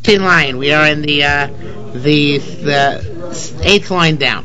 line. We are in the 8th line down.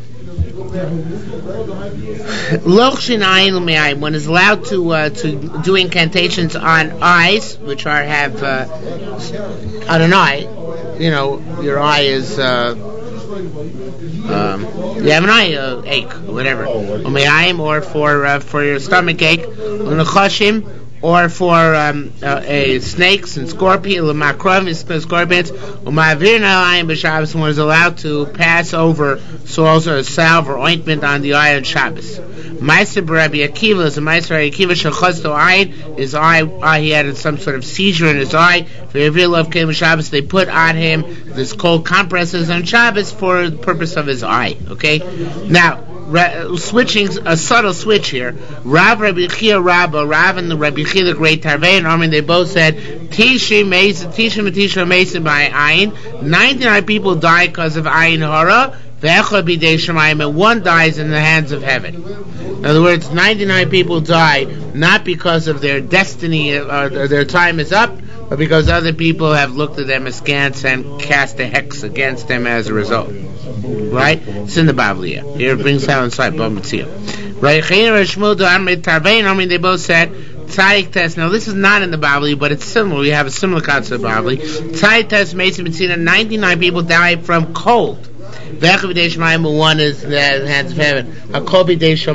One is allowed to do incantations on eyes, which have on an eye. You know, your eye is. You have an eye ache, or whatever. Or for your stomach ache, or for snakes and scorpions. One is allowed to pass over salves or salve or ointment on the eye on Shabbos. Meiser Rabbi Akiva is a Meiser Rabbi Akiva shechazto ayin. His eye, he had some sort of seizure in his eye. For every love came on Shabbos, they put on him this cold compresses on Shabbos for the purpose of his eye. Okay, now. Switching a subtle switch here. Rav and the Rabbi Chia the Great Tarvei and Armin, they both said Tisha Mason by Ayin. 99 people die because of Ayin Hara. And one dies in the hands of heaven. In other words, 99 people die not because of their destiny or their time is up, but because other people have looked at them askance and cast a hex against them as a result. Right? It's in the Bavliya. Here it brings down inside Bamitzia. Right? They both said Tzadik test. Now this is not in the Bavli, but it's similar. We have a similar concept of Bavli. Tzadik test Mason B'tzina. 99 people die from cold. One is the hands of heaven. That's what it is.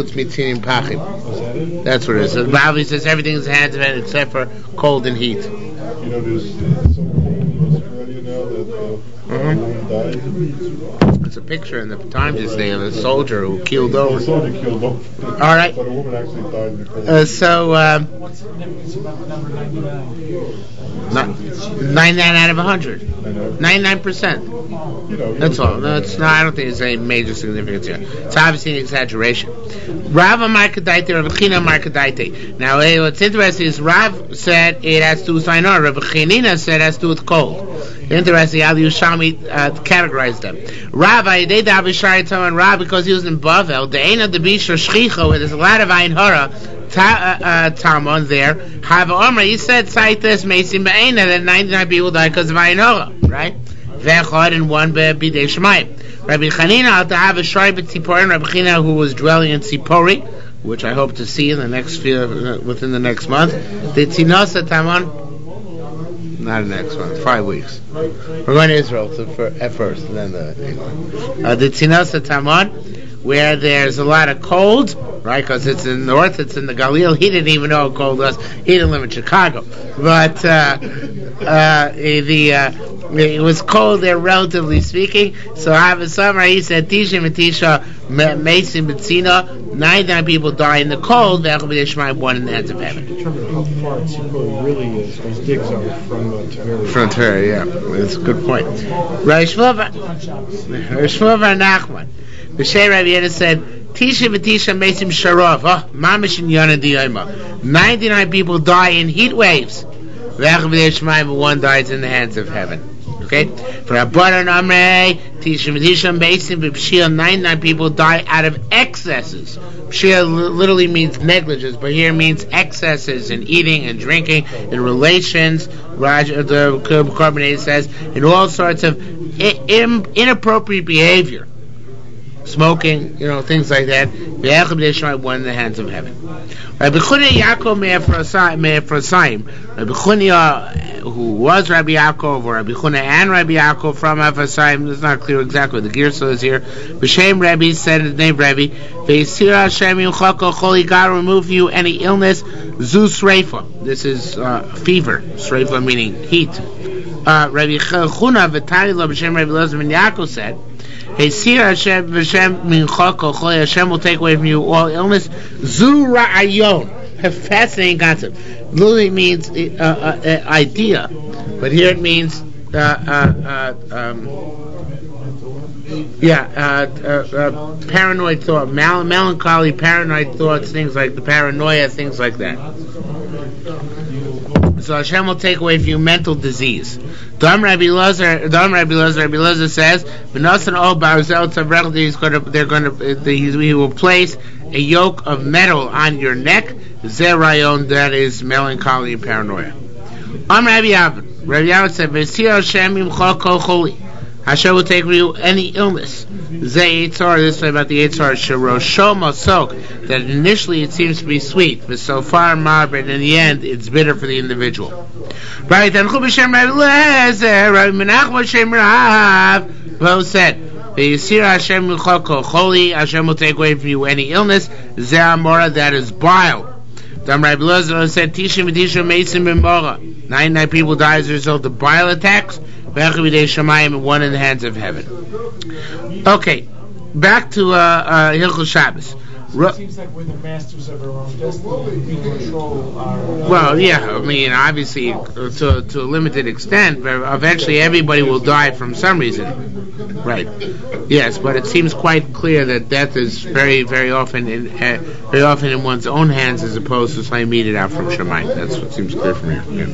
So the Bavli says everything is the hands of heaven except for cold and heat. You know, there's Australia now that It's a picture in the Times this day of a soldier who keeled over. The soldier keeled over. All right. But a woman actually died in the cold. What's the significance about the number 99? 99 out of 100. 99%. You know, That's all. That's not. I don't think there's any major significance here. It's obviously an exaggeration. Rav Markadaite, Rav China Markadaite. Now, what's interesting is Rav said it has to do with Sinai. Rav Chanina said it has to do with cold. Interesting how the Yerushalmi categorized them. Rav, and Rav, because he was in Bavel, the Ein of the Bishra Shchicha, where there's a lot of Ein Hara, Talmud there. Have Omer, he said, Saites Mesim Be'ena, that 99 people died because of Ein Hara, right? Vechad and one B'Bidei Shemayim. Rabbi Chanina, to have a Shrai B'Tziporim, Rabbi Chanina, who was dwelling in Tzipori, which I hope to see in the next within the next month. The Tzinosa Taman, not the next one, 5 weeks. We're going to Israel at first, and then the Tzinosa Taman, where there's a lot of cold, right? Because it's in the north, it's in the Galil. He didn't even know how cold it was. He didn't live in Chicago, but it was cold there, relatively speaking. So I have a summary. He said, Tisha Matisha Mason B'tzina, 99 people die in the cold, one in the hands of heaven. Determine how far Tzipori really is. Those digs are from Tveria. From Tveria, yeah. That's a good point. Rishmova Nachman. B'Shei Rabbi Yehuda said, Tisha V'Tisha Mesim Sharov. Mamish in Yonah D'Yoma. 99 people die in heat waves. One dies in the hands of heaven. Okay? For Abbanan Amrei, Tisha V'Tisha Mesim B'Pshia, 99 people die out of excesses. Pshia literally means negligence, but here means excesses in eating and drinking, in relations. The Carbonate says, in all sorts of inappropriate behavior. Smoking, things like that. One in the hands of heaven. Rabbi Chunia Yaakov Me'Efrasaim. Rabbi Chunia, who was Rabbi Yaakov, or Rabbi Chunia and Rabbi Yaakov from Efrasaim, it's not clear exactly what the Girsa is here. B'Shem Rabbi said his name Rabbi. Ve'Yisir Hashem Yimchako Choli, God remove you any illness. Zu Sreifa. This is fever. Sreifa meaning heat. Rabbi Chuna V'Tani Lo B'Shem Rabbi Elazar ben Yaakov said, Hashem will take away from you all illness. Zu Ra'ayon. A fascinating concept. Literally means idea, but here it means paranoid thought, melancholy, paranoid thoughts, things like the paranoia, things like that. So Hashem will take away from you mental disease. Rabbi Elazar says, he will place a yoke of metal on your neck. Zerayon, that is melancholy and paranoia. Rabbi Rabbi Yahweh said, "V'sir Hashem imcha kol choli." Hashem will take from you any illness. Zay Yitzhar, this way about the Yitzhar, Shirosho Mosok, that initially it seems to be sweet, but so far marb, and in the end it's bitter for the individual. Right, Tanchu b'Shem Rabbi Eliezer, Rabbi Menachem b'Shem Rav, both said, V'yisir Hashem imcha kol choli, Hashem will take away from you any illness. Zay Amora, that is bile. Dam Rabbi Eliezer said, Tishim v'Tishim Meisim b'Mora. 99 people die as a result of bile attacks. One in the hands of heaven. Okay, back to Hilchos Shabbos. It seems like we're the masters of our own destiny. We control our... Well, yeah, I mean, obviously, to a limited extent, but eventually everybody will die from some reason. Right. Yes, but it seems quite clear that death is very, very often in one's own hands as opposed to something meted out from Shammai. That's what seems clear from here. Yeah.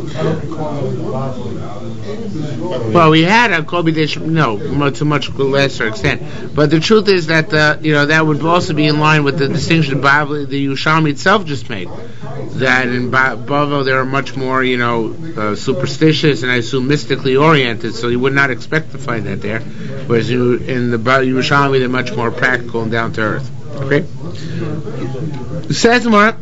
Well, we had a Kobe Dish, no, to much lesser extent. But the truth is that, that would also be in line with the distinction the Yerushalmi itself just made. That in Bavo they are much more, superstitious and I assume mystically oriented, so you would not expect to find that there. Whereas in the Yerushalmi they're much more practical and down to earth. Okay? It says more,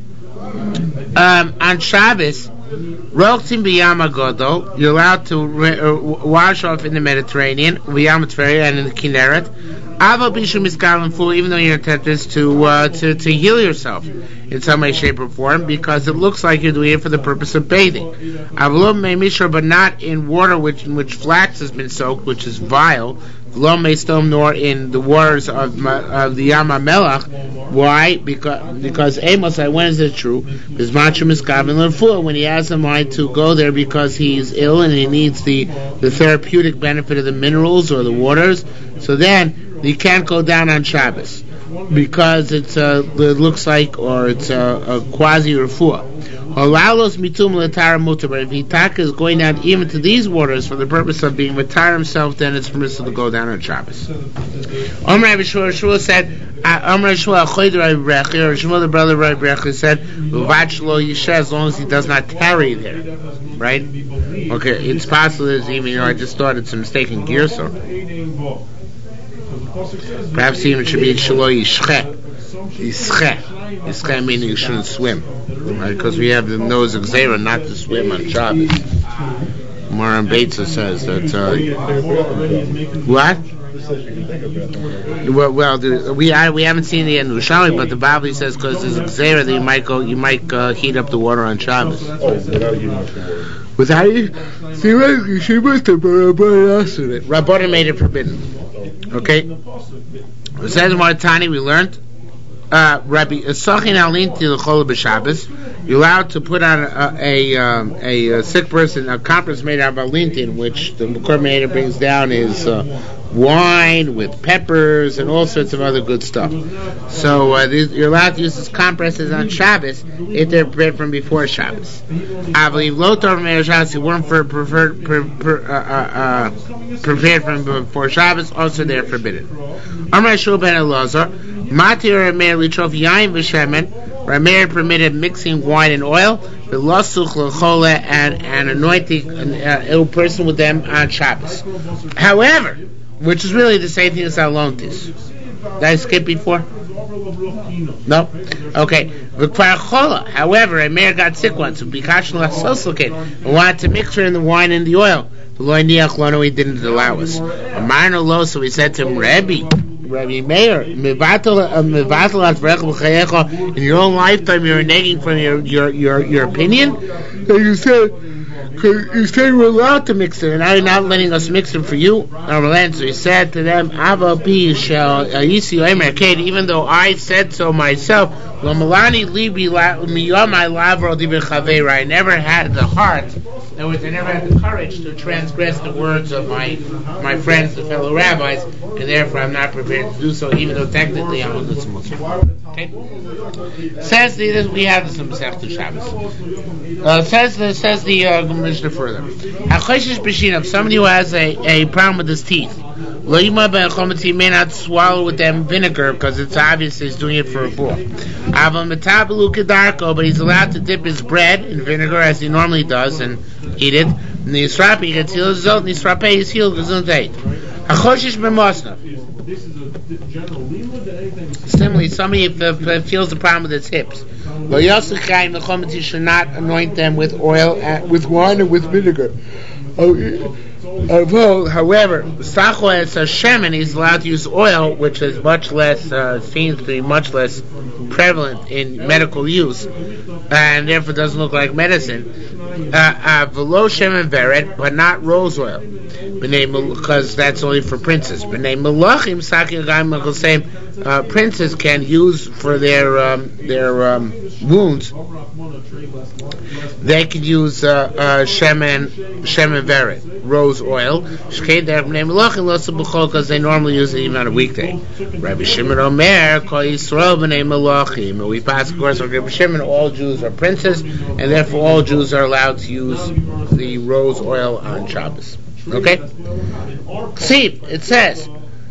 on Shabbos, Rochtim b'Yam HaGodol, you're allowed to wash off in the Mediterranean, b'Yam HaTveria and in the Kinneret. Avo b'Shum Miskalim Fu, even though your intent is to heal yourself in some way, shape, or form, because it looks like you're doing it for the purpose of bathing. Avlo me mishra, but not in water in which flax has been soaked, which is vile. V'lo me stom, nor in the waters of the Yam HaMelach. Why? Because Amos, when is it true? Because Machum is Gavin L'Rfuah, when he has a mind to go there because he's ill and he needs the therapeutic benefit of the minerals or the waters, so then you can't go down on Shabbos because it looks like, or it's a quasi refuah. Olalos mitum l'tar mutar. But if Hitaka is going down even to these waters for the purpose of being matar himself, then it's permissible to go down on Shabbos. Omer Rabbi Shmuel said, Omer Shmuel Achoid Rabbi Brechi, or Shmuel the brother of Rabbi Brechi said, Uvach lo yisha, as long as he does not tarry there, right? Okay, it's possible that even I just thought it's a mistake in Girso. Perhaps even it should be Shelo Yishche. Yishche meaning you shouldn't swim, right? Because we have the nose of Zera not to swim on Shabbos. Moran Beitza says that. What? Well, we haven't seen the Yerushalmi, but the Bible says because there's a Zera that you might heat up the water on Shabbos. Without you, theoretically, she must have Rabbanan made it forbidden. Okay? It says in Maritani, we learned, Rabbi Sachin Alinti l'chol b'Shabbos. You're allowed to put on a sick person a compress made out of alintin, which the Kormeida brings down is wine with peppers and all sorts of other good stuff. So you're allowed to use this compresses on Shabbos if they're prepared from before Shabbos. I believe lotar from Shabbos, you weren't prepared from before Shabbos, also they're forbidden. Amar Shul ben Elazar, Matir Rameir litrof yain v'shemen. Rameir permitted mixing wine and oil, the lasuch l'chole, and anointing an ill person with them on Shabbos. However, which is really the same thing as alontis. Did I skip before? No? Okay. However, Rameir got sick once, and wanted to mix her in the wine and the oil. The Lord Niach he didn't allow us. So we said to him, Rabbi Meir, in your own lifetime you're reneging from your opinion? And you said we're allowed to mix it, and now you're not letting us mix it for you. So he said to them, even though I said so myself, I never had the heart. In other words, I never had the courage to transgress the words of my friends, the fellow rabbis, and therefore I'm not prepared to do so, even though technically I'm a Muslim. Okay? Says we have this in Masechta Shabbos. Says the Mishnah further. If somebody who has a problem with his teeth, he may not swallow with them vinegar because it's obvious he's doing it for a bull. But he's allowed to dip his bread in vinegar as he normally does, and eat it. Nisrapi gets healed zot. Nisrape is healed gesundheit. Achoshish b'mosnav. Similarly, somebody feels the problem with his hips. You should not anoint them with oil, with wine, or with vinegar. However, Sacho as a shaman, he's allowed to use oil, which is much less, seems to be much less prevalent in medical use, and therefore doesn't look like medicine. Velo shemen veret, but not rose oil, because that's only for princes. Princes can use for their wounds. They could use shemen veret, rose oil, because they normally use it even on a weekday. Rabbi Shimon Omer, Kol Yisrael b'nei Malachim. We pass, of course, on Rabbi Shimon, all Jews are princes, and therefore all Jews are allowed to use the rose oil on Shabbos. Okay? See, it says,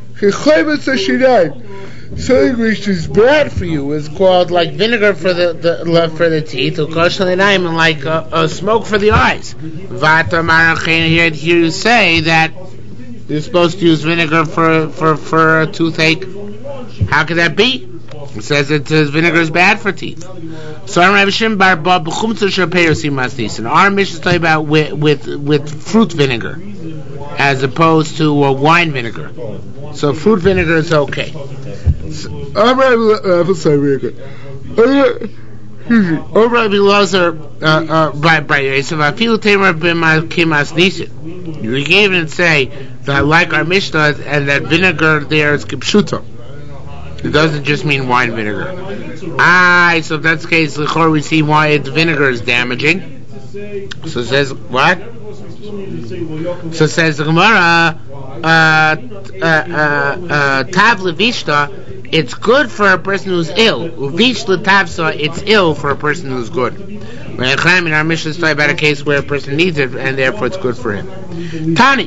something which is bad for you is called like vinegar for the teeth, or and like smoke for the eyes. Here you say that you're supposed to use vinegar for a toothache. How could that be? It says that vinegar is bad for teeth. So our mission is talking about with fruit vinegar as opposed to wine vinegar. So fruit vinegar is okay. We can even say that, like our Mishnah, and that vinegar there is kipshuto. It doesn't just mean wine vinegar. So if that's the case, we see why vinegar is damaging. So it says what? So it says the Gemara, tav levishta, it's good for a person who's ill. Uvish letavsa, it's ill for a person who's good. In our Mishnah is talking about a case where a person needs it, and therefore it's good for him. Tani,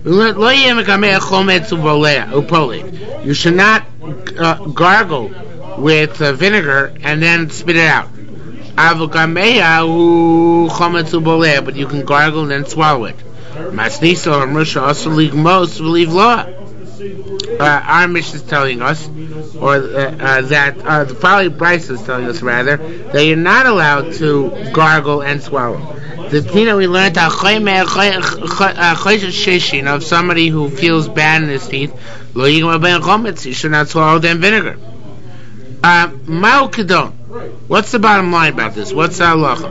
you should not gargle with vinegar and then spit it out. But you can gargle and then swallow it. Our Mishnah is telling us, or that the Pali Bryce is telling us rather, that you're not allowed to gargle and swallow. The Tina we learned of somebody who feels bad in his teeth, you should not swallow them vinegar. What's the bottom line about this? What's the halacha?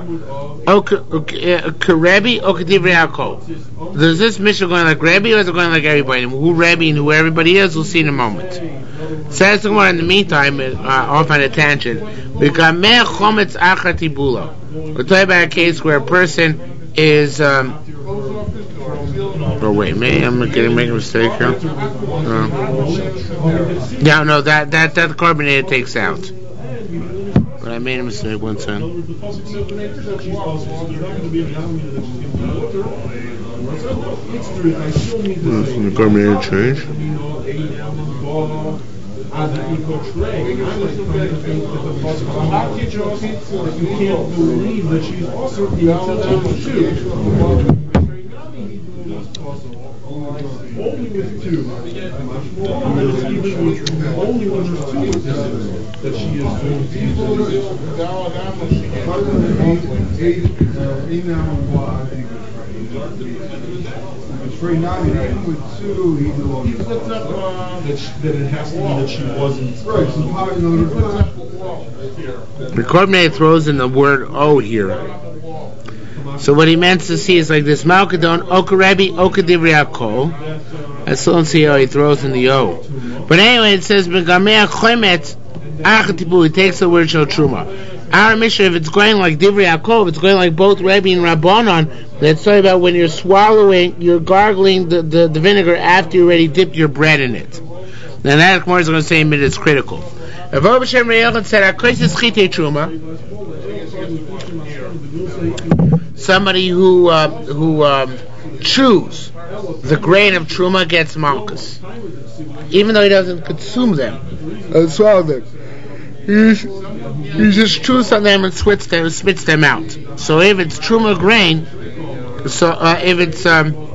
Rebbe or Kedivrei Yaakov? Is this Mishnah going like Rebbe, or is it going like everybody? Who Rebbe and who everybody is, we'll see in a moment. Says the Gemara in the meantime, off on a tangent, we're talking about a case where a person is wait, maybe I'm making a mistake here. No, that carbonated takes out. But I made a mistake one time. The carbonated change. You can't believe that she's also only with two. Only when there's two that she is with two, that it has to be that she wasn't. The Corbinate throws in the word "o" here. So what he meant to see is like this: Malkadon, Okarebi, Okadivrei Yaakov. I still don't see how he throws in the O. But anyway, it says Begamei Chomet Achatibu. He takes the word Shel Truma. Our Mishnah, if it's going like Divrei Yaakov, it's going like both Rebbe and Rabbanon. Let's talk about when you're swallowing, you're gargling the vinegar after you already dipped your bread in it. Now that Gemara is going to say in a minute, it's critical. If Obashem Reyelchan said, "Akosis Chitei Truma," somebody who chews the grain of truma gets malchus, even though he doesn't consume them and swallow them. He just chews on them and spits them out. So if it's truma grain, So if it's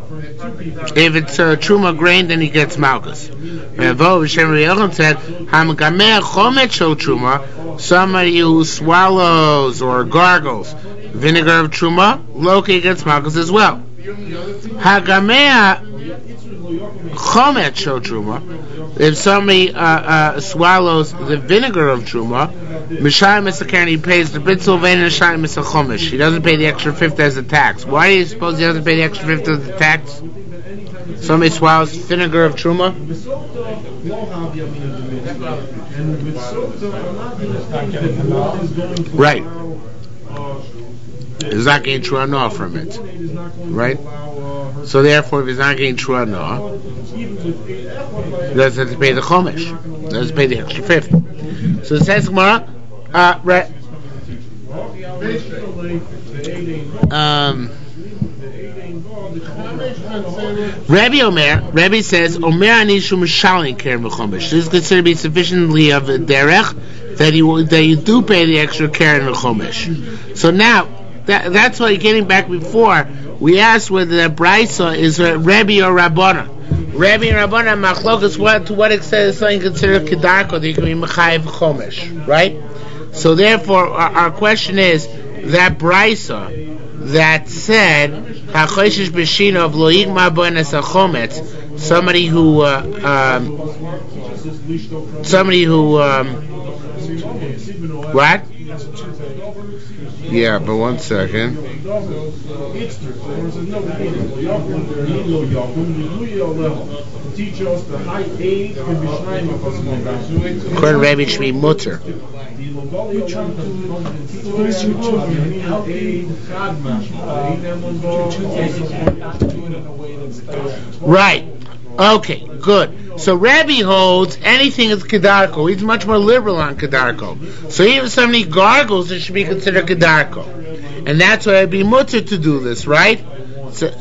truma grain, then he gets malchus. Ravo B'Shem Rabbi Yochanan said, "Hamagameh chomet shel truma." Somebody who swallows or gargles vinegar of truma, Loki gets malchus as well. Hagameh chomet shel truma. If somebody swallows the vinegar of truma, Mishayim Misakern, he pays the bitzel vein and Mishayim Misachomish. He doesn't pay the extra fifth as a tax. Why do you suppose he doesn't pay the extra fifth as a tax? Somebody swallows vinegar of truma? Right. He's not getting true anah from it. Right? So therefore, if he's not getting true anah, he doesn't have to pay the chomish. He doesn't pay the extra fifth. So it says Gemara, right. Rabbi says, Omer anishu mishalin keren v'chomish. This is considered to be sufficiently of a derech that you do pay the extra keren v'chomish. So now, that's why getting back before, we asked whether the brisa is Rabbi or Rabbana. Rabbi and Rabbana machlokas, to what extent is something considered kedarko that you can be mechayev chomish, right? So therefore, our question is that brisa that said hachoshish b'shina of lo yigma bo'enes hachometz, somebody who what? Yeah, but one second. According to Rabbi, it should be mutter. Right. Okay, good. So Rabbi holds anything is kedarko. He's much more liberal on kedarko. So even if somebody gargles, it should be considered kedarko. And that's why it'd be mutter to do this, right? So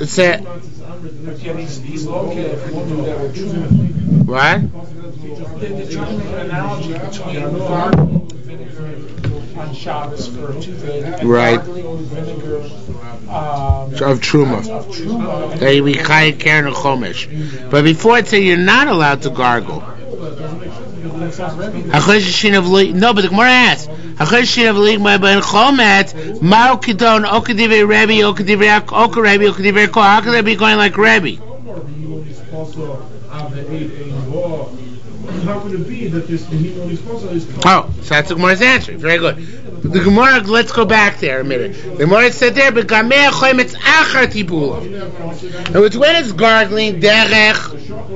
what? They're trying to make an analogy between gargling with vinegar on Shabbos for a toothache, right? Gargling with vinegar of truma. That you be chayav keren or chomish. But before it said you're not allowed to gargle. No, but the Gemara asks, how could they be going like Rabbi? How could it be that this Oh, so that's the Gemara's answer. Very good. The Gemara, let's go back there a minute. The Gemara said there, but gameh chometz achar tibula. And when it's gargling, derech.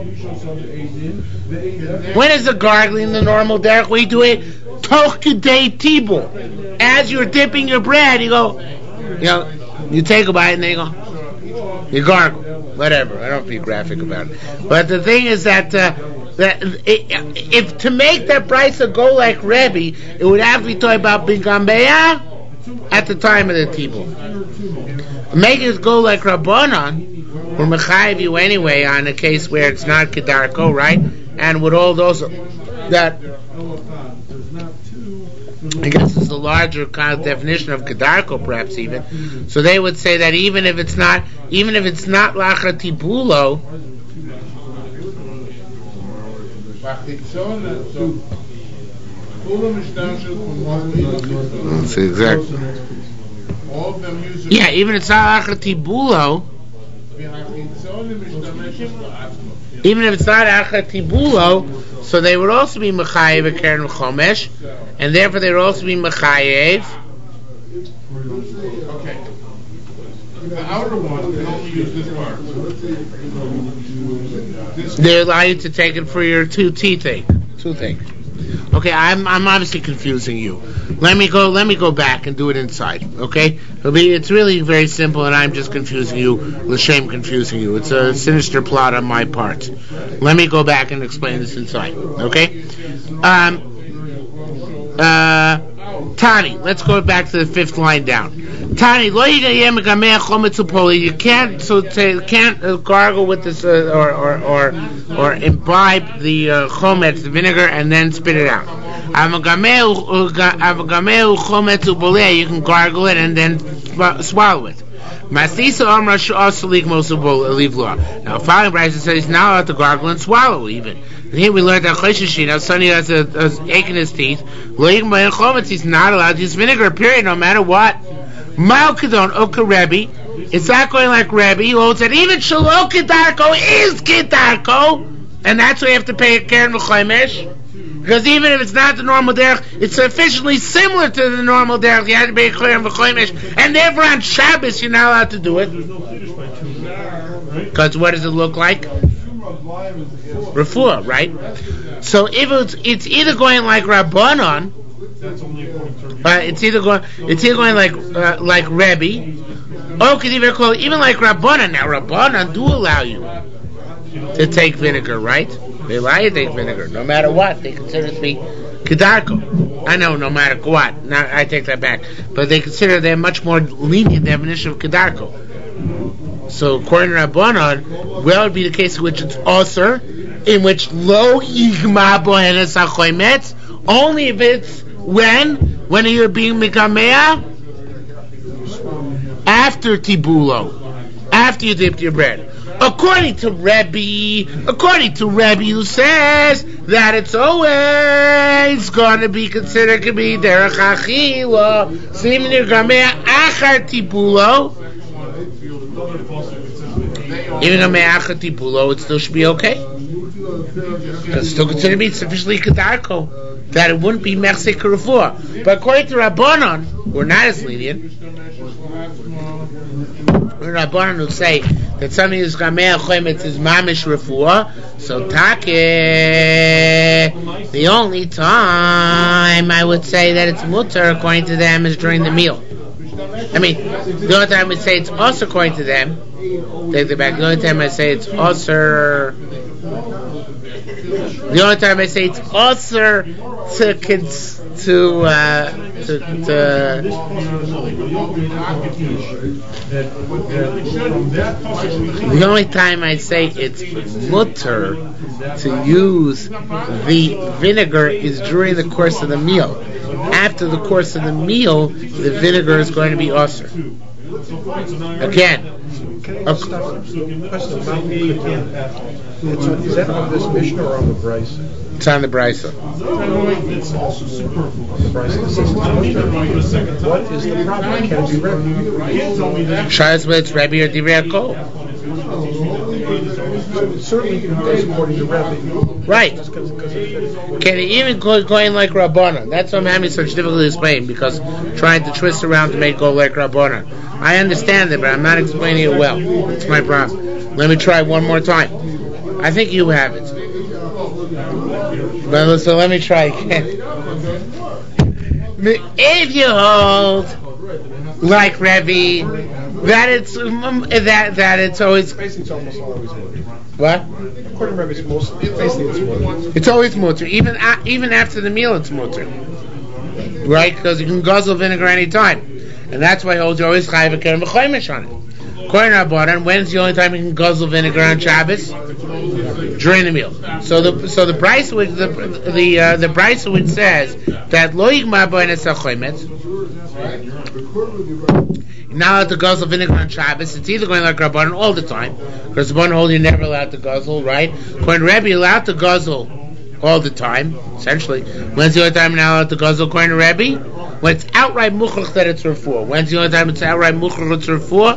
When is the gargling the normal derech? We do it toch kedei tibul. As you're dipping your bread, you go, you take a bite and then you go, you gargle. Whatever. I don't be graphic about it. But the thing is that if to make that brisa go like Rebbe, it would have to be talking about Bingambeya at the time of the tibul. Make it go like Rabbanan, or Mechayev you anyway on a case where it's not Kedarko, right? And with all those that I guess it's a larger kind of definition of Kedarko, perhaps even. So they would say that even if it's not Lacha Tibulo. That's exactly. Yeah, even if it's not Lacha Tibulo. Even if it's not Achat Tibulo, so they would also be Mechayev a Keren Chomesh, and therefore they would also be Mechayev. Okay. The outer one can only use this part. They allow you to take it for your toothache. Okay, I'm obviously confusing you. Let me go back and do it inside. Okay, it's really very simple, and I'm just confusing you. L'shem confusing you. It's a sinister plot on my part. Let me go back and explain this inside. Okay, Tani. Let's go back to the fifth line down. Tani, you can't gargle with this or imbibe the chometz, the vinegar, and then spit it out. You can gargle it and then swallow it. Masisa Amra Shasalik Mosabul Alivlua. Now, following Bryce says he's not allowed to gargle and swallow even. And here we learned that Cheshishina, Sonny has an ache in his teeth. He's not allowed to use vinegar, period, no matter what. Malkadon Oka Rebbe. It's not going like Rebbe. He holds that even Shalom Kedarko is Kedarko. And that's why you have to pay a Keren V'chomesh. Because even if it's not the normal derech, it's sufficiently similar to the normal derech. You have to pay a Keren V'chomesh. And therefore on Shabbos you're not allowed to do it. Because what does it look like? Refuah, right? So if it's either going like Rabbanon, it's either going like Rebbe, or could even call it even like Rabbanon. Now Rabbanon do allow you to take vinegar, right? They allow you to take vinegar, no matter what. They consider it to be kedarko. I know, no matter what. Now I take that back, but they consider they're much more lenient definition of kedarko. So according to Rabbanon, well, would be the case in which it's osir, in which lo yigma bohenes hachometz, only if it's when you're being megamea after tibulo, after you dipped your bread. According to Rebbe, who says that it's always going to be considered to be derech achila, so even if you're gamea achar tibulo, even gamea achar tibulo, it still should be okay. It's still considered to be sufficiently kedarko that it wouldn't be mechsek refuah. But according to Rabbanon, we're not as lenient. Rabbanon who say that something is gamei chometz is mamish refuah. So the only time I would say that it's mutter according to them is during the meal. I mean, the only time I would say it's also according to them. Take it back. The only time I say it's also. The only time I say it's also the only time I say it's mutter to use the vinegar is during the course of the meal. After the course of the meal, the vinegar is going to be osir. Again. Is that on this Mishnah or on the Bryce? It's on the Bryce. What is the problem? Can it be Rebbe? Shaz, whether it's Rebbe or Divrei HaKol. Certainly it goes according to Rebbe. Right. Can it even go going like Rabbanon? That's why I'm having such difficulty explaining, because trying to twist around to make it go like Rabbanon. I understand it, but I'm not explaining it well. That's my problem. Let me try one more time. I think you have it. But so let me try again. If you hold like Rebbe that it's always Basically, it's almost always mutter. what? According to Rebbe, it's mutter. It's always mutter. Even after the meal, it's mutter, right? Because you can guzzle vinegar any time. And that's why you always chayav a keren v'chomesh on it. According to Rabbanan, when's the only time you can guzzle vinegar on Shabbos? During the meal. So the Bryce which the Bryce which says that lo yigma bohenes hachometz, you're not allowed to guzzle vinegar on Shabbos. It's either going like Rabbanan all the time, because Rabbanan hold you're never allowed to guzzle, right? According to Rebbe, you're allowed to guzzle all the time, essentially. When's the only time you're not allowed to guzzle according to Rebbe? When it's outright muchrach that it's refuah. When's the only time it's outright muchrach it's refuah?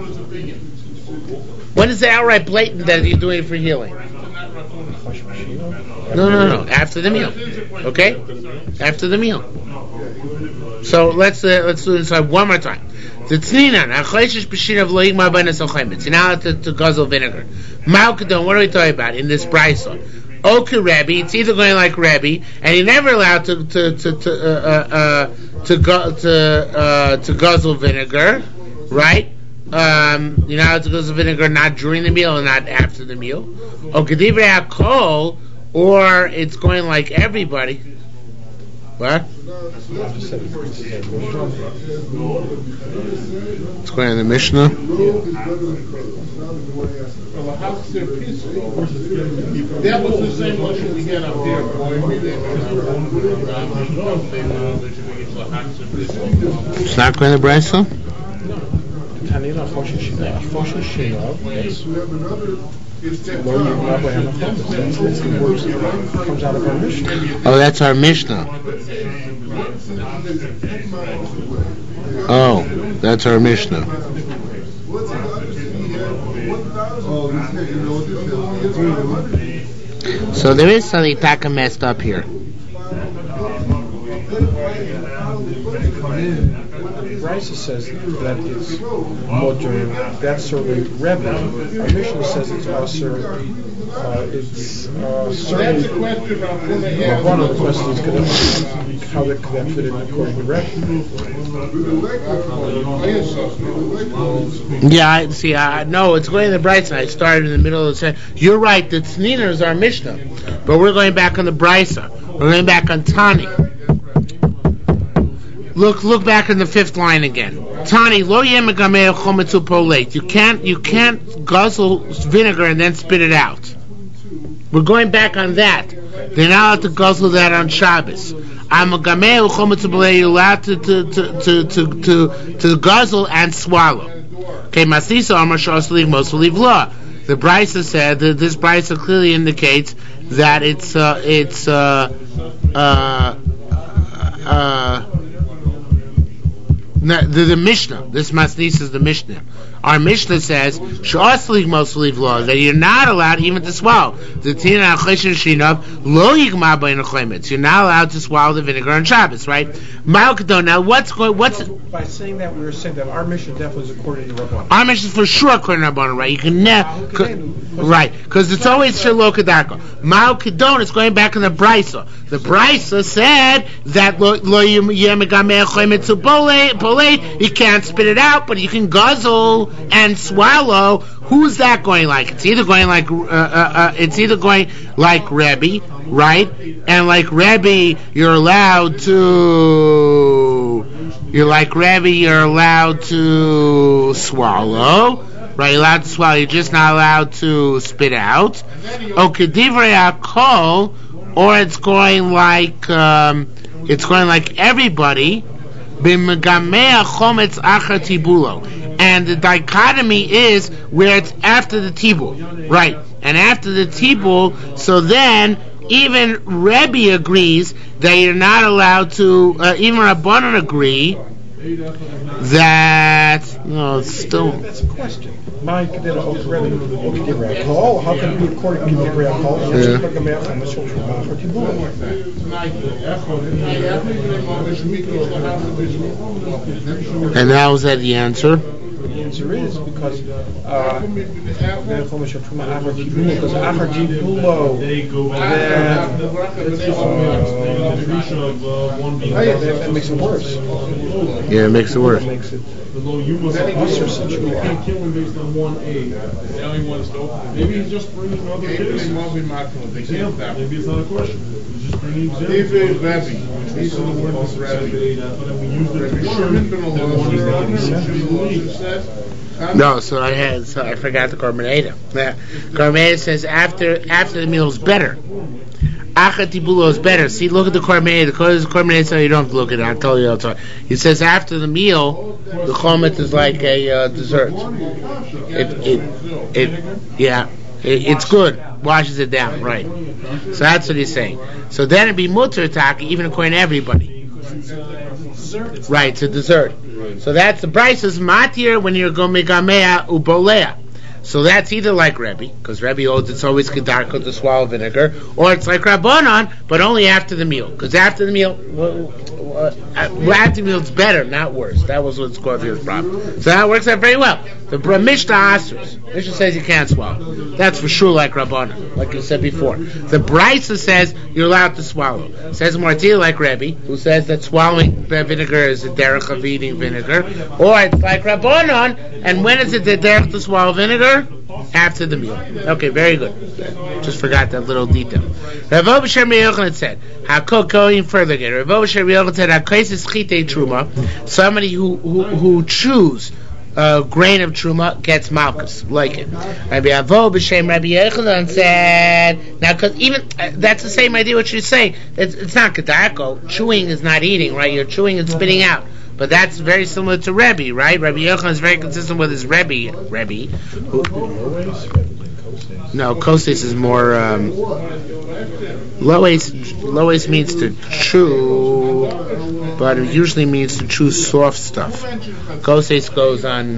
When is it outright blatant that you're doing it for healing? No. After the meal. Okay? After the meal. So let's do this one more time. The Tzninan, Achoshish B'Shin of Loig Ma'abanas Ochemetz. You're now to guzzle vinegar. Malkadon, what are we talking about in this Bryson? Okay, Rebbe, it's either going like Rebbe, and you're never allowed to guzzle vinegar, right? You're not allowed to guzzle vinegar not during the meal and not after the meal. Or Divrei HaKol, or it's going like everybody. What? It's going in the Mishnah. That was the same motion we had up there. It's not going to Bryce? Tanya Ein Achoshe Shina. Achoshe Shina. That's Lo Yigma B'Hem HaChometz. That's the words that comes out of our Mishnah. Oh, that's our Mishnah. Oh, that's our Mishnah. So there is something Taka messed up here. Brisa says that it's Motor, that's certainly Rebbe. Our Mishnah says it's also, certainly, one of the questions is how that could fit in according to Rebbe. Yeah, no, it's going to the Brisa. I started in the middle of the sentence. You're right, the Tznina is our Mishnah, but we're going back on the Brisa. We're going back on Tani. Look back in the 5th line again. Tani, lo yemegameh chometzu poleit. You can't guzzle vinegar and then spit it out. We're going back on that. They're not allowed to guzzle that on Shabbos. Amagameh chometzu poleit. You're allowed to guzzle and swallow. Okay, Masisa Amar Shaslik Mosaliv Law. The Brisa said that this Brisa clearly indicates that it's the Mishnah. This Masnis is the Mishnah. Our Mishnah says Shaslik Mosaliv Law, that you're not allowed even to swallow the Tina Achoshe Shina Lo Yigma B'Hem HaChometz. You're not allowed to swallow the vinegar on Shabbos, right? Malkadon. Now, what's by saying that, we were saying that our Mishnah definitely is according to Rabbanan. Our Mishnah is for sure according to Rabbanan, right? You can never, right? Because it's always Shelo Kedaka. Malkadon is going back in the Brisa. The Brisa said that Lo Yemegameh Chometz Poleit. You can't spit it out, but you can guzzle and swallow. Who's that going like? It's either going like Rebbe, right? And like Rebbe, you're allowed to swallow, right? You're allowed to swallow. You're just not allowed to spit out. Or Kedivrei Hakol, or it's going like everybody. And the dichotomy is where it's after the tibul, right? And after the tibul, so then even Rebbe agrees that you're not allowed to. Even Rabbanan agree that it's still. That's a question. How can it be according to Kedivra Hakol? And how is that the answer? The answer is because that makes it worse. Yeah, it makes it worse. You can't kill him based on 1A. Maybe he's just bringing other cases. Maybe it's not a question. He's just bringing examples. No, so I forgot the Korbaneda. Korbaneda says after the meal is better. Achat Tibulo is better. See, look at the Korbaneda. The Korbaneda says you don't have to look at it. I'll tell you. He says after the meal, the chometz is like a dessert. It's good. Washes it down, right? So that's what he's saying. So then it'd be mutter taka, even according to everybody. Right, it's a dessert. So that's the Brisa's matir when you're going megamea ubolea. So that's either like Rebbe, because Rebbe holds it's always kedarko to swallow vinegar, or it's like Rabbanan, but only after the meal. Because after the meal, after the meal it's better, not worse. That was what's causing his problem. So that works out very well. The Mishnah Asers, Mishnah says you can't swallow. That's for sure like Rabbanan, like you said before. The Brisa says you're allowed to swallow. It says Martia like Rebbe, who says that swallowing vinegar is a derech of eating vinegar, or it's like Rabbanan, and when is it the derech to swallow vinegar? After the meal. Okay, very good. Just forgot that little detail. Rav Ober Yochanan said, going further again, Rav Ober Yochanan said, Hakais Chitei Truma, somebody who chews a grain of Truma gets Malkus, like it. Rabbi Avo B'Shem Rabbi Yochanan said, now because even, that's the same idea what you're saying, it's not Kedako, chewing is not eating, right? You're chewing and spitting out. But that's very similar to Rebbe, right? Rabbi Yochanan is very consistent with his Rebbe. No, koses is more. Lois means to chew, but it usually means to chew soft stuff. Koses goes on.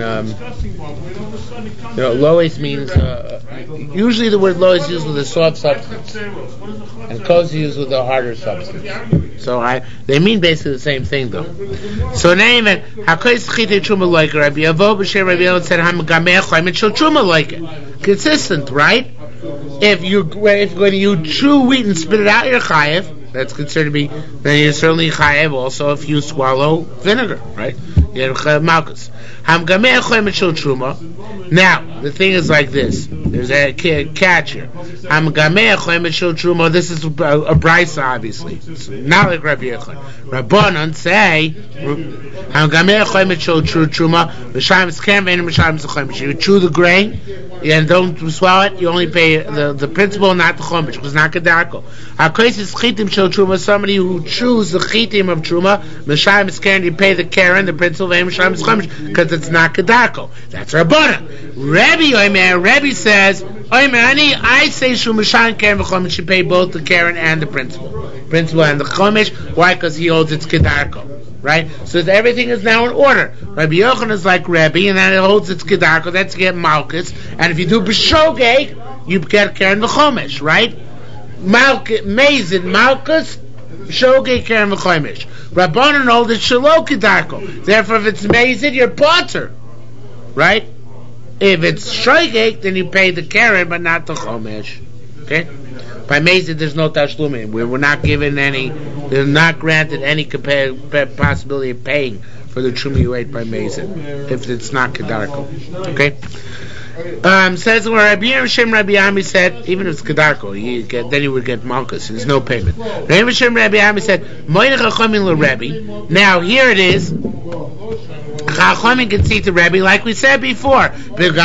Lois means. Usually the word lois is used with a soft substance, and koses used with a harder substance. So they mean basically the same thing, though. So name it. Hakois chite truma like Rabbi Avo b'shem Rabbi Avo said Hamagameh chayim shel truma like it. Consistent, right? If when you chew wheat and spit it out, you're chayev. That's considered to be. Then you're certainly chayev. Also, if you swallow vinegar, right? You're chayev malchus. Hamagameh chayim shel truma. Now the thing is like this. There's a catch here. Hamagameh chayim shel truma. This is a brisa, obviously. It's not like Rabbi Yochanan. Rabbanan say Hamagameh chayim shel truma. L'shaim skem ve'enim l'shaim zechayim. You chew the grain and don't swallow it. You only pay the principal, not the chomish, because it's not kedarko. Hakois is chitim shel truma. Somebody who chews the chitim of truma, l'shaim skem, you pay the karen, the principal, ve'enim l'shaim zechayim, because it's not kedarko. That's Rabbanan. Rebbe says, I say Shumashan Karen v'chomish, you pay both the Karen and the principal and the chomish. Why? Because he holds it's kedarko, right? So everything is now in order. Rabbi Yochanan is like Rebbe, and then it holds it's kedarko. That's to get malchus, and if you do b'shogeg, you get Karen v'chomish, right? Mazid malchus, shogeg Karen v'chomish. Rabbanan holds it's shelo kedarko. Therefore, if it's mazid, you're potter, right? If it's shoygeg, then you pay the karen, but not the chomesh. Okay? By Mezid, there's no tashlumim. We're not given any. They're not granted any possibility of paying for the truma you ate by Mezid if it's not kedarko. Okay? Says where Rabbi Yishem Rabbi Ami said, even if it's kedarko, then you would get malchus. There's no payment. Rabbi Yishem Rabbi Ami said, now here it is. Chachamim can see to Rebbe, like we said before. When you're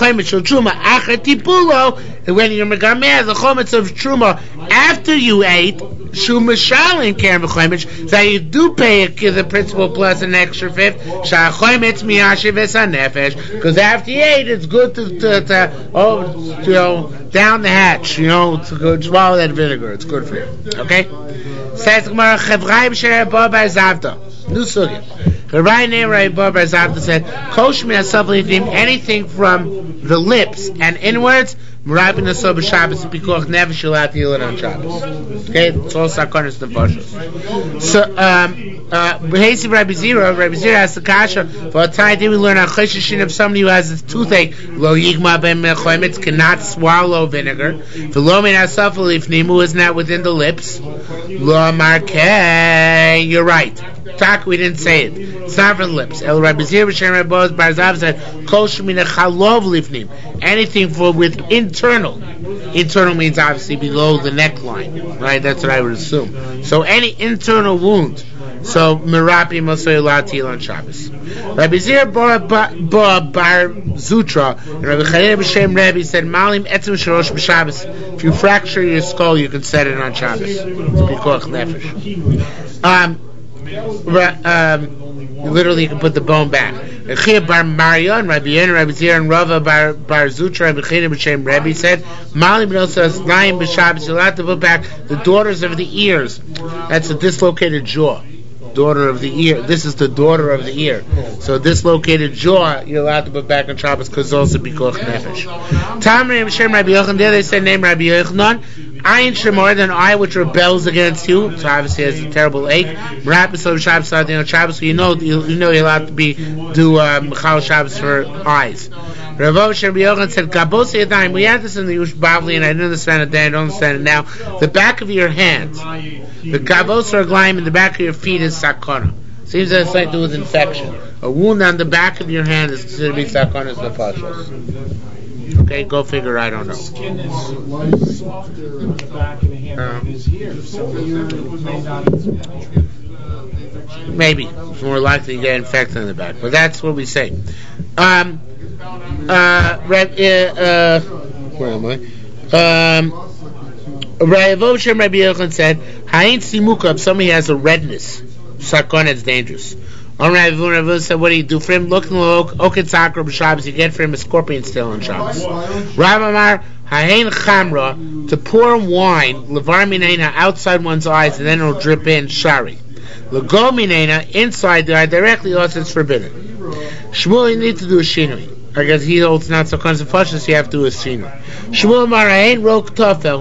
megameh the chometz of truma after you ate shumashalin karen v'chometz, that you do pay the principal plus an extra fifth. Shachometz miyashiv esanefesh, because after you ate, it's good to down the hatch, to go swallow that vinegar. It's good for you. Okay. Says Gemara Chevrai b'sher Bar Bar Zavda. New sugya. Rabbi named Rabbi Bar Bar Zavda said, "Kosh min anything from the lips and inwards, Merabin Nasob Shabbos Pikuach never shall out to it on Shabbos." Okay, it's all sakonis nefashos. So, Behesi Rabbi Zira has the kasha. For a time, we learn on cheshishin of somebody who has a toothache. Lo yigma ben mechometz cannot swallow vinegar. For lo min asafel ifnimu is not within the lips. Lo markei, you're right. Tak, we didn't say it. It's not from the lips. El Rabbi Zira b'shem Rabbi Bar Zav said, "Kol shemina chalov lifnim." Anything with internal. Internal means obviously below the neckline, right? That's what I would assume. So any internal wound. So merapi masoyolati on Shabbos. Rabbi Zira Bar Zutra and Rabbi Chanina b'shem Rebbe said, "Malim etzem shorosh b'Shabbos." If you fracture your skull, you can set it on Shabbos. It's pikuach nefesh. Literally, you can put the bone back. Bar Marion, Rabbi Yen, Rabbi Zira, and Rava Bar Zutra, Rabbi Chanina b'shem Rebbe said, "Malim b'nosas nayim b'Shabbos." You'll have to put back the daughters of the ears. That's a dislocated jaw. Daughter of the ear. This is the daughter of the ear. So dislocated jaw, you're allowed to put back on Shabbos because also b'koach nefesh. Tamri b'shem Rabbi Yochanan. There they said name Rabbi Yochanan. Ayin shemor, than eye which rebels against you. So obviously has a terrible ache. Merapi so Shabbos starting on Shabbos. So you know you're allowed to do Mechal Shabbos for eyes. Rav Rabbi Yochanan said, "Kabos yadayim." We had this in the Yush Bavli, and I didn't understand it then. I don't understand it now. The back of your hands, the kabos raglayim in the back of your feet is sakona. Seems that it's something to do with infection. A wound on the back of your hand is considered to be sakonas nefashos. Okay, go figure. I don't know. Skin is softer on the back of the hand than it is here, so here it may not penetrate. Maybe it's more likely to get infected in the back, but that's what we say. Where am I? Rabbi Yochanan said, "Hain simukah." If somebody has a redness, sakon, it's dangerous. Rav said, what do you do for him? Look, Oketzakra b'Shabbos, you get for him a scorpion tail on Shabbos. Rav Amar, Hahen Chamra, to pour wine, Levar Minena, outside one's eyes, and then it'll drip in, Shari. Lego Minena, inside the eye, directly, also it's forbidden. Shmuel, you need to do a shinui. I guess he holds not so consequential, you have to do a shinui. Shmuel Amar, Hahen Rok Tofel,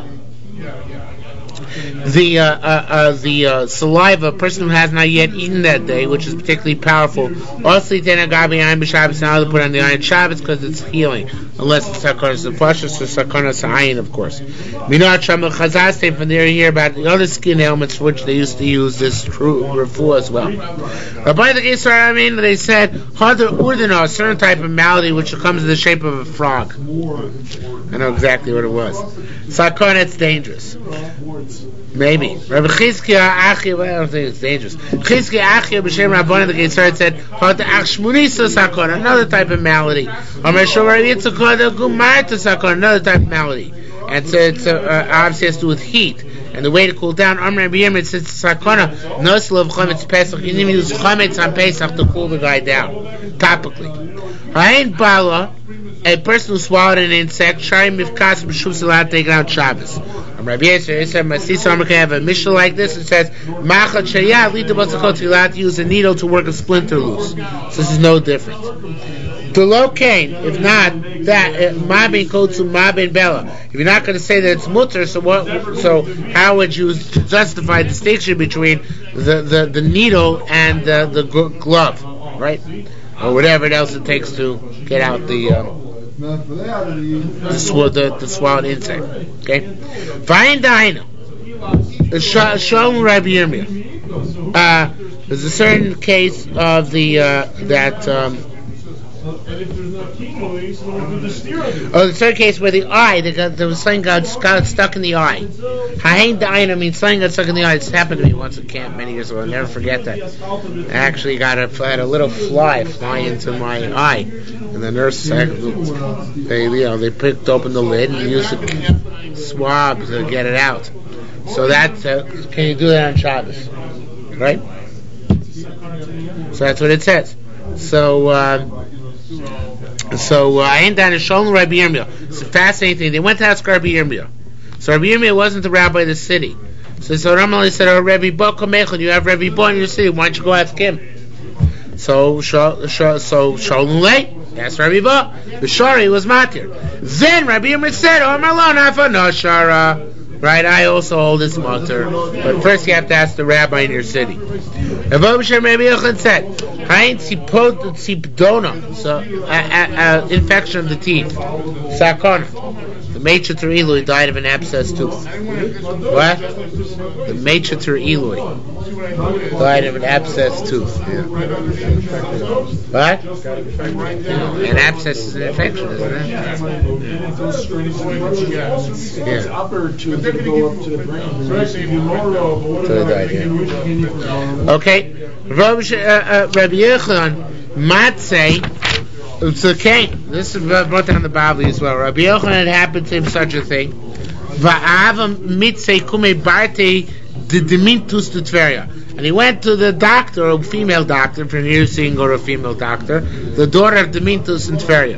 the saliva, a person who has not yet eaten that day, which is particularly powerful, also now to put on the iron Shabbos because it's healing, unless it's Sakonas Nefashos or Sakonas Ayin, of course. From there, you hear about the other skin ailments for which they used to use this refu as well. By the case, they said Hadar Urdana, a certain type of malady which comes in the shape of a frog. I know exactly what it was. Sakona, it's dangerous. Maybe. Rabbi Chizkiya Achia, I don't think it's dangerous. Chizkiya Achia b'Shem Rabbanan, the Getzar said, Hadar Achshmunisa Sakona, another type of malady. Amar Shomer Yitzchak Hadar Gumarta Sakona, another type of malady. And so it's obviously has to do with heat and the way to cool down. Amar Rabbi Yirmiyah, it's Sakona, Nosel of Chametz Pesach. You didn't even use Chametz on Pesach to cool the guy down, topically. Hain Bala, a person who swallowed an insect, Shari Mifkas B'Shuv Salat, take it out Shabbos. Rabbi Yisrael said, Masisa Amar can have a Mishnah like this. It says, Machad Shayat, Lita Basakot, you're allowed to use a needle to work a splinter loose. So this is no different. The locaine, if not that, Mabin Kotsu, Mabin Bella. If you're not going to say that it's mutter, so how would you justify the distinction between the needle and the glove, right? Or whatever else it takes to get out the swallowed insect. Okay? Find Daina. Shalom Rabbi Yirmiyah. There's a certain case of the the third case where the eye, there was something got stuck in the eye. Hain Daina means something got stuck in the eye. This happened to me once at camp many years ago. I'll never forget that. I actually had a little fly into my eye, and the nurse they picked open the lid and used a swab to get it out. So that's can you do that on Shabbos, right? So that's what it says. So I ain't down to Shalom Rabbi Yirmiyah. It's a fascinating thing. They went to ask Rabbi Yirmiyah. So Rabbi Yirmiyah wasn't the rabbi of the city. So Ramallah said, "Oh, Rabbi Bo Kamechon, you have Rabbi Bo in your city. Why don't you go ask him?" So Shalom Lei asked Rabbi Bo. The Shari was Matir. Then Rabbi Yirmiyah said, "Oh, Malon Afa no Shara." Right, I also hold this mutter, but first you have to ask the rabbi in your city. Rabbi Yochanan said, "Hain tzipdona," so infection of the teeth, sakona. The Meitchater Eloi died of an abscess tooth. What? The Meitchater Eloi died of an abscess tooth. Yeah. What? An abscess is an infection, isn't it? Yeah. Go up to the brain. So they died, yeah. Okay. Rabbi Yochanan might say, it's okay. This is brought down the Bible as well. Rabbi Yochanan happened to him such a thing. And he went to the doctor, a female doctor, from here seeing or a female doctor, the daughter of Demintus in Tveria.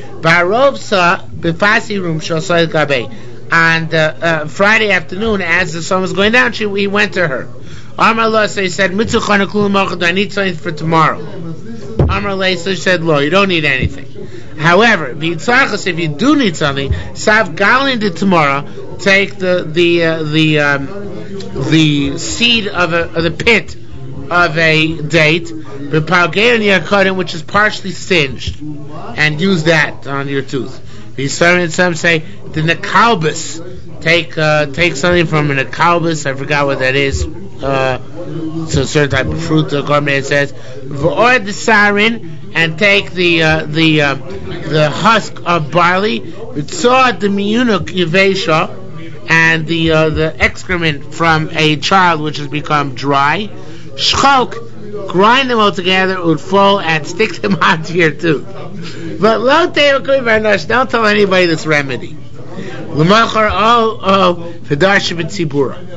And Friday afternoon, as the sun was going down, he went to her. Amar Allah, so he said, I need something for tomorrow. Amar Allah, so she said, "Lo, you don't need anything." However, if you do need something, Sav Galin did tomorrow, take the seed of the pit of a date, which is partially singed, and use that on your tooth. Some say the nekalbus. Take something from a nekalbus. I forgot what that is. It's a certain type of fruit. The Gourmet says, "V'or the sarin," and take the husk of barley. V'tzor the miyunuk yivesha, and the excrement from a child which has become dry. Shchok, grind them all together, it would fall and stick them onto your tooth. But don't tell anybody this remedy.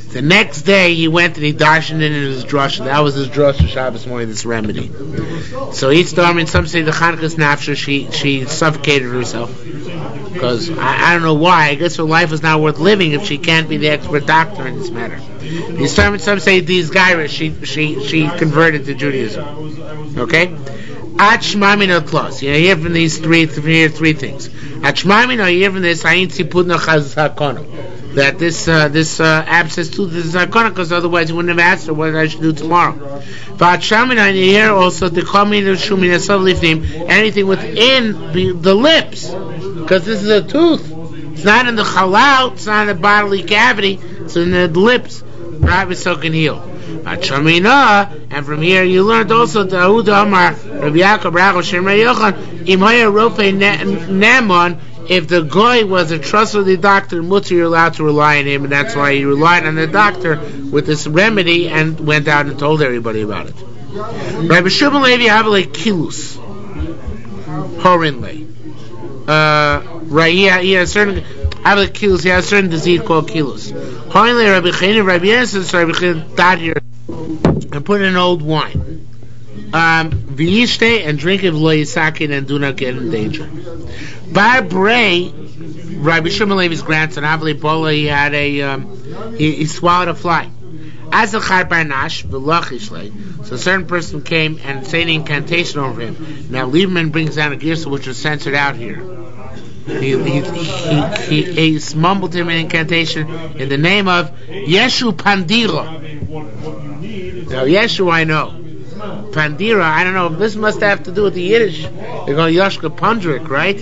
The next day he went and he darshaned in his drasha. That was his drasha Shabbos morning, this remedy. So each time, some say the Chanukah's nafsha, she suffocated herself. Because I don't know why. I guess her life is not worth living if she can't be the expert doctor in this matter. Some say these guys, she converted to Judaism. Okay? At Shmamina Klos. You hear from these three things. At Shmamina, you hear from this Ayin Tzipudna Chaz Hakona. That this abscess tooth is Hakona, because otherwise you wouldn't have asked her what I should do tomorrow. But Shmamina, you hear also the Komina Shumina Savlifnim, anything within the lips. Because this is a tooth. It's not in the halal, it's not in the bodily cavity, it's in the lips. Rabbi so can heal. And from here you learned also the Ahuda Amar, Rabbi Yaakov Racho Shem Yochanan, Imhaya Rofe Nemon, if the goy was a trustworthy doctor, Mutzi, you're allowed to rely on him, and that's why he relied on the doctor with this remedy and went out and told everybody about it. Rabbi Shimon Levi Havale Kilus Horinle. Right, he has a certain kilus. He has a certain disease called kilus. Finally, Rabbi Chaim, Rabbi Yosef, Rabbi Chaim, died here and put in an old wine. V'yishte and drink it lo yisakin and do not get in danger. Bar Bray, Rabbi Shimon Levi's grandson, Avli Bola, he had he swallowed a fly. As a char barnash, v'lachishle. So a certain person came and said an incantation over him. Now Lieberman brings down a girsa which was censored out here. He mumbled him an incantation in the name of Yeshu Pandira. Now Yeshu I know. Pandira, I don't know. This must have to do with the Yiddish. They go Yoshka Pundrik, right?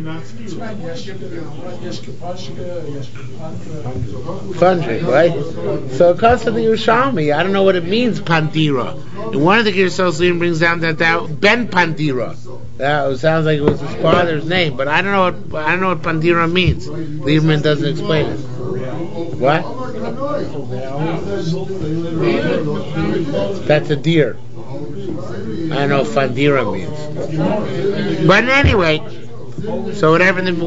Pundrik, right? So it comes to the Yerushalmi. I don't know what it means, Pandira. And one of the Gersos brings down that Ben Pandira. That sounds like it was his father's name, but I don't know what Pandira means. Lieberman doesn't explain it. What? That's a deer. I don't know what Pandira means. But anyway, so whatever the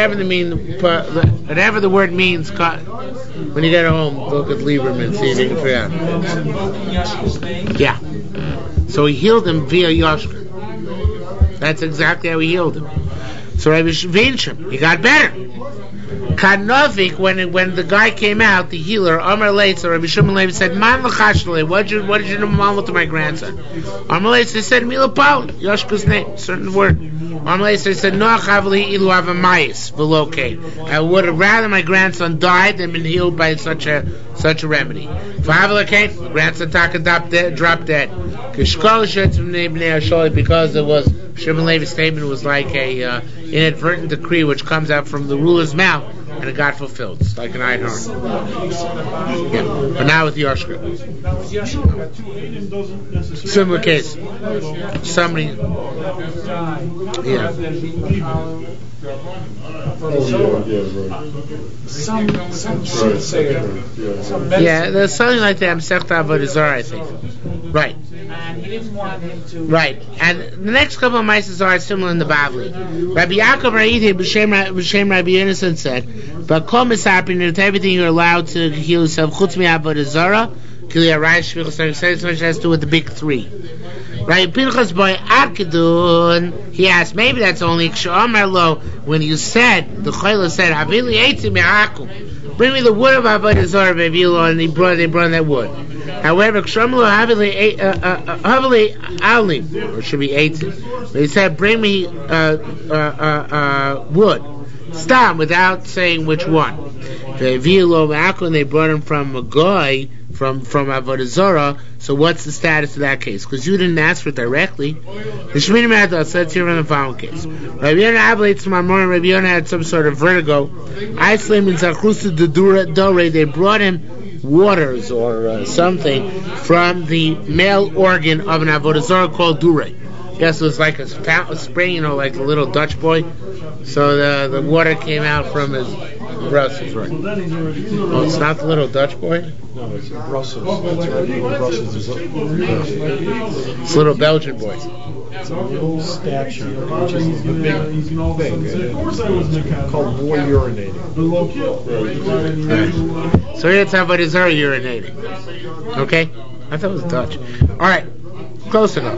word means, when you get home, look at Lieberman, see if you can figure out. Yeah. So he healed him via Yoshka. That's exactly how he healed him. So Rabbi Shvinshem, he got better. Kanovik, when the guy came out, the healer, Amar Leitz, so Rabbi Shimon Levi said, Man l'chashle, what did you do to my grandson? Amar Leitz said, Milapal, Yoshka's name, certain word. Amar Leitz said, Noach havli ilu avamayis, v'lokei. I would have rather my grandson died than been healed by such a remedy. V'avalakei, grandson dropped dead. Because it was, Shimon Levi's statement was like a inadvertent decree which comes out from the ruler's mouth, and it got fulfilled. It's like an iron horn. Yeah, but now with Yoshka. Similar case. Somebody. Yeah. Yeah, there's something like that. Masechta Avodah Zarah, I think. Right. And he didn't want him to. Right. And the next couple of mices are similar in the Bavli. Rabbi Yaakov Ra'idi B'Shem Rabbi Yonasan said, "But kol misapin, everything you're allowed to heal yourself. Chutz mi'avodah zarah, kiliyah raish shvichos says which has to do with the big three." Right. Pinchas boy Arkadun. He asked, maybe that's only Kshamar Lo when you said the Chayla said, "Havili eitzim me'akum." Bring me the wood of avodah zarah, baby, and they brought that wood. However, Kshamlu Havili Alim, or it should be eitzim. They said, bring me wood. Stop without saying which one. They brought him from a guy from Avodah Zarah. So what's the status of that case? Because you didn't ask for it directly. The Shemini Mados, let's hear from the following case. Rabbi Yonah had some sort of vertigo. They brought him waters or something from the male organ of an Avodah Zarah called Durei. Yes, it was like a spring, like a little Dutch boy. So the water came out from his Brussels, right? Oh, it's not the little Dutch boy? No, it's Brussels. That's right. Brussels is it's little Belgian boy. It's a little statue. He's gonna all of a sudden say, of course I was Mekayim. Called boy urinating. The low kill. So here it's about his urinating. Okay? I thought it was Dutch. Alright. Close enough.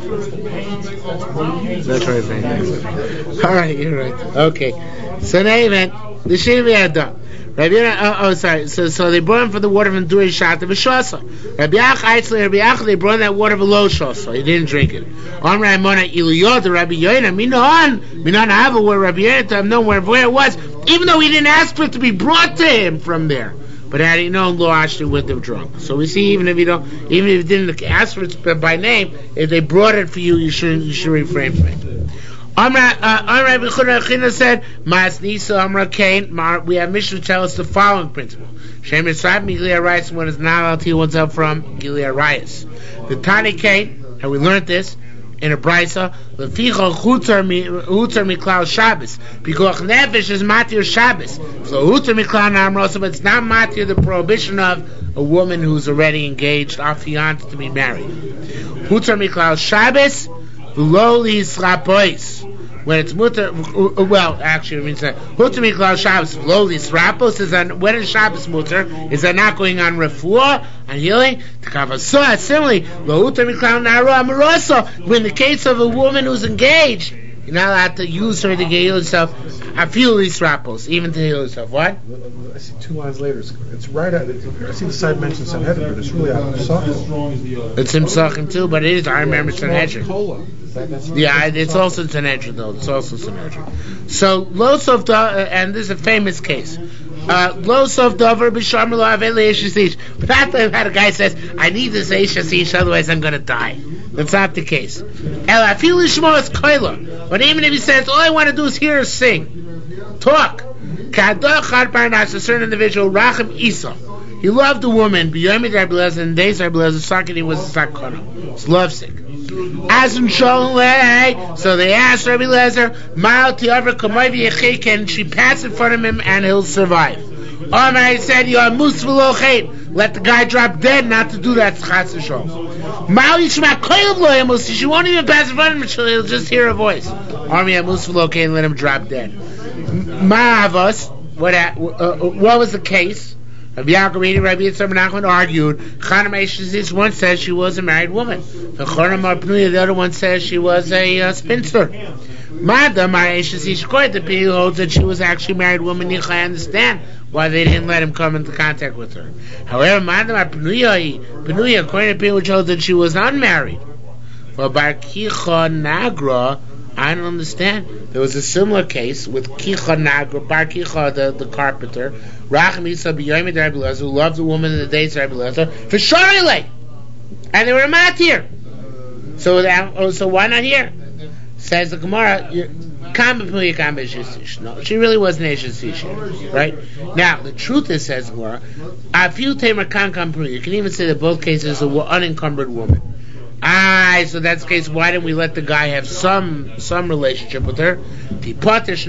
That's right, man. Alright, you're right. Okay. So now even the Shivi had done. Sorry. So they brought him for the water from Duri Shata B'Shasa. Rabbi Yach, they brought that water below Shasa. He didn't drink it. Amra Amona Iluyot, Rabbi Yoina, Minan Hava, where Rabbi Yoina to have known where it was, even though he didn't ask for it to be brought to him from there. But had he known, Lo Ashli would have drunk. So we see, even if you didn't ask for it by name, if they brought it for you, you should refrain from it. Amra B'Chuna said, Mas Nisa Amra Kain. We have Mishnah tell us the following principle: Shem Yisrael Gilead Arayis, one is not allowed to heal oneself from Gilead Arayis. The Tani Kain, and we learned this in a brisa. Leficha Chutar Miklal Shabbos. Because Nefesh is Matir Shabbos. So Chutar Miklal Namrosa, but it's not Matir the prohibition of a woman who's already engaged, affianced to be married. Chutar Miklal Shabbos. Loli Srapois. When it's mutter, well, actually, it means that Hutar Miklal Shabbos. Loli Srapos is when is Shabbos mutter? Is that not going on refuah and healing? Similarly, Lo Hutar Miklal Nara Amarosa. When the case of a woman who's engaged, you're not allowed to use her to heal herself. I feel these rappels, even to heal herself. What? I see 2 lines later. It's right at. I see the side mentions Sanhedrin, but it's really out of Psachim. It's in Psachim too, but it is. I remember Sanhedrin. Yeah, it's also Sanhedrin though. It's also Sanhedrin. So Losov, and this is a famous case. Losov Dover B'Shamar Lo Avei Eishasish. But that time had a guy says, "I need this Eishasish, otherwise I'm going to die." That's not the case. El Afil Shmo is Koila. But even if he says, all I want to do is hear or sing, talk. A certain individual, Rachim Isa. He loved a woman, B'Yomid Rabbi Lezer, and days Rabbi Lezer, Sakani was a Sakana. It's lovesick. Asim Sholei. So they asked Rabbi Lezer, Ma'al Tiaver Kamay V'Yechik, and she passed in front of him and he'll survive. Omar said, "You are musvelo chet." Let the guy drop dead. Not to do that. She won't even pass in front of him. She'll just hear a voice. Army at musvelo chet, and let him drop dead. Ma'avos. What was the case? Rabbi Yaakov, Rabbi Yitzhak Menachem argued. Chanam Eishazis, one says she was a married woman. The other one says she was a spinster. Madam Eishazis, the people holds that she was actually a married woman. I understand why they didn't let him come into contact with her. However, Madam Penuya, according to people, which holds that she was unmarried. For Bar Kicha Nagra, I don't understand. There was a similar case with Kicha Nagra, Bar Kicha, the carpenter, Rachim Isa B'Yomid Rabbi Lezer, who loved the woman in the days of Rabbi Lezer, for Sharilei, and they were matir. So why not here? Says the Gemara, no, she really wasn't Eishasish, right? Now, the truth is, says the Gemara, you can even say that both cases are unencumbered woman. So that's the case. Why didn't we let the guy have some relationship with her? Because